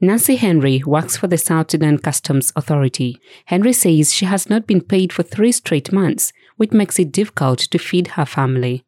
Nancy Henry works for the South Sudan Customs Authority. Henry says she has not been paid for 3 straight months, which makes it difficult to feed her family.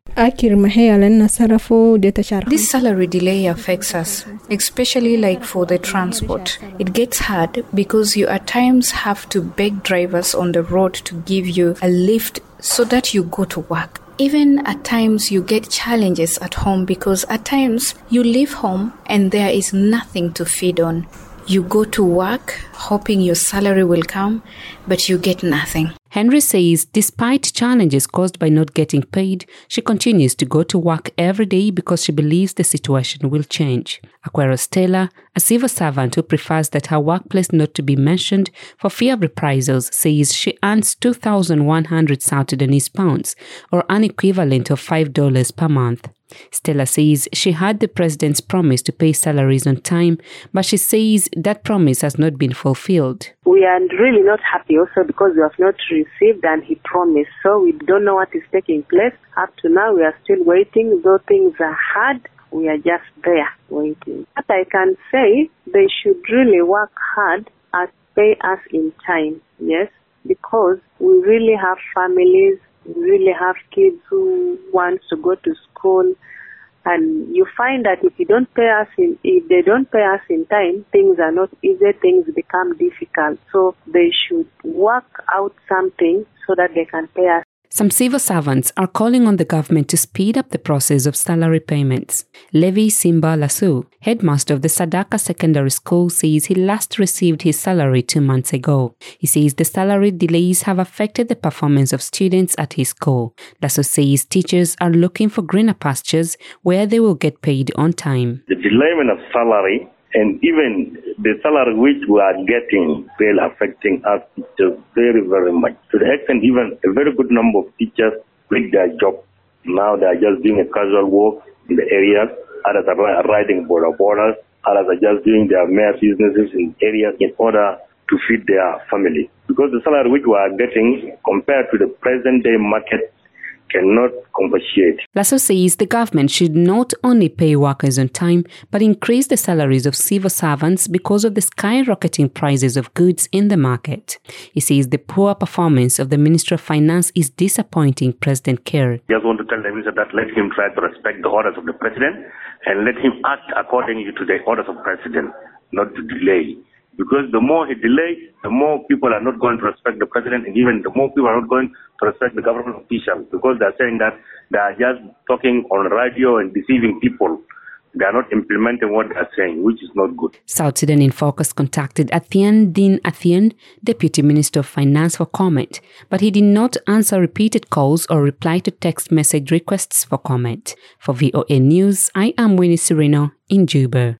This salary delay affects us, especially like for the transport. It gets hard because you at times have to beg drivers on the road to give you a lift so that you go to work. Even at times you get challenges at home because at times you leave home and there is nothing to feed on. You go to work hoping your salary will come, but you get nothing. Henry says despite challenges caused by not getting paid, she continues to go to work every day because she believes the situation will change. Aquero Stella, a civil servant who prefers that her workplace not to be mentioned for fear of reprisals, says she earns 2,100 South Sudanese pounds, or an equivalent of $5 per month. Stella says she had the president's promise to pay salaries on time, but she says that promise has not been fulfilled. We are really not happy also because we have not received and he promised. So we don't know what is taking place. Up to now, we are still waiting. Though things are hard, we are just there waiting. But I can say they should really work hard and pay us in time, yes, because we really have families. We really have kids who want to go to school, and you find that if they don't pay us in time, things are not easy, things become difficult. So they should work out something so that they can pay us. Some civil servants are calling on the government to speed up the process of salary payments. Levi Simba Lasso, headmaster of the Sadaka Secondary School, says he last received his salary 2 months ago. He says the salary delays have affected the performance of students at his school. Lasso says teachers are looking for greener pastures where they will get paid on time. The delayment of salary and even the salary which we are getting will affecting us teachers very, very much. To the extent even a very good number of teachers quit their job. Now they are just doing a casual work in the areas. Others are riding borders. Others are just doing their mere businesses in areas in order to feed their family. Because the salary which we are getting compared to the present day market cannot compensate. Lasso says the government should not only pay workers on time, but increase the salaries of civil servants because of the skyrocketing prices of goods in the market. He says the poor performance of the Minister of Finance is disappointing President Kerr. I just want to tell the minister that let him try to respect the orders of the president and let him act according to the orders of the president, not to delay. Because the more he delays, the more people are not going to respect the president, and even the more people are not going to respect the government officials, because they are saying that they are just talking on radio and deceiving people. They are not implementing what they are saying, which is not good. South Sudan in Focus contacted Athian Din Athian, Deputy Minister of Finance, for comment, but he did not answer repeated calls or reply to text message requests for comment. For VOA News, I am Winnie Sereno in Juba.